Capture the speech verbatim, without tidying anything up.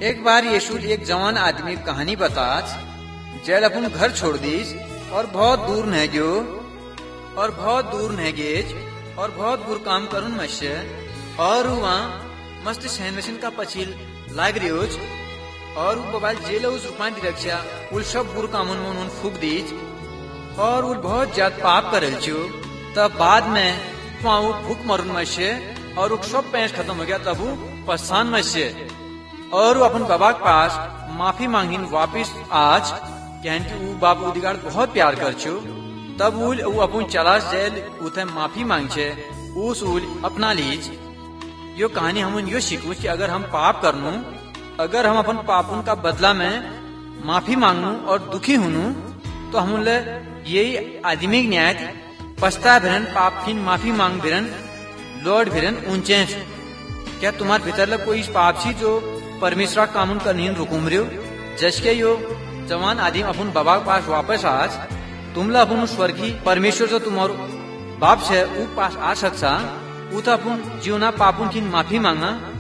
एक बार यीशु एक जवान आदमी की कहानी बताच जैल अपन घर छोड़ दीस और बहुत दूर न गयो और बहुत दूर न गेज और बहुत बुर काम करुन मश्य और वहाँ मस्त सहनवशन का पछिल लाग रियोज और वो बबाल जेल उस रूपान रक्षा उल सब बुर कामुन में उन फूक दीज और उल बहुत ज्यादा पाप करल छो। तब बाद में वहाँ भूख मरुन मश्य और वो सब पैंस खत्म हो गया तब वो पछतान मश्य और वो अपन बाबा के पास माफी मांगिन वापिस आज कहन वो बाप उदिगाड़ बहुत प्यार कर छो। तब उल वो अपन चलाश जेल उथे माफी मांग छे उस उल अपना लीज। यो कहानी हम यो सीखू कि अगर हम पाप करनू अगर हम अपन पापुन का बदला में माफी मांगनू और दुखी हुनू तो हम यही आदमी न्याय पछता भिरन पाप फिन माफी मांग भिरन लौट भिरन ऊंचे। क्या तुम्हारे भीतर कोई पाप छी जो परमेश्वर कानून का नींद रुकुम रियो जसके यो जवान आदमी अपन बाबा के पास वापस आज तुमला अपन स्वर्गीय परमेश्वर जो तुम्हारो बाप से ऊ पास आ सकता ऊ तो अपन जीवना पापुन की माफी मांगा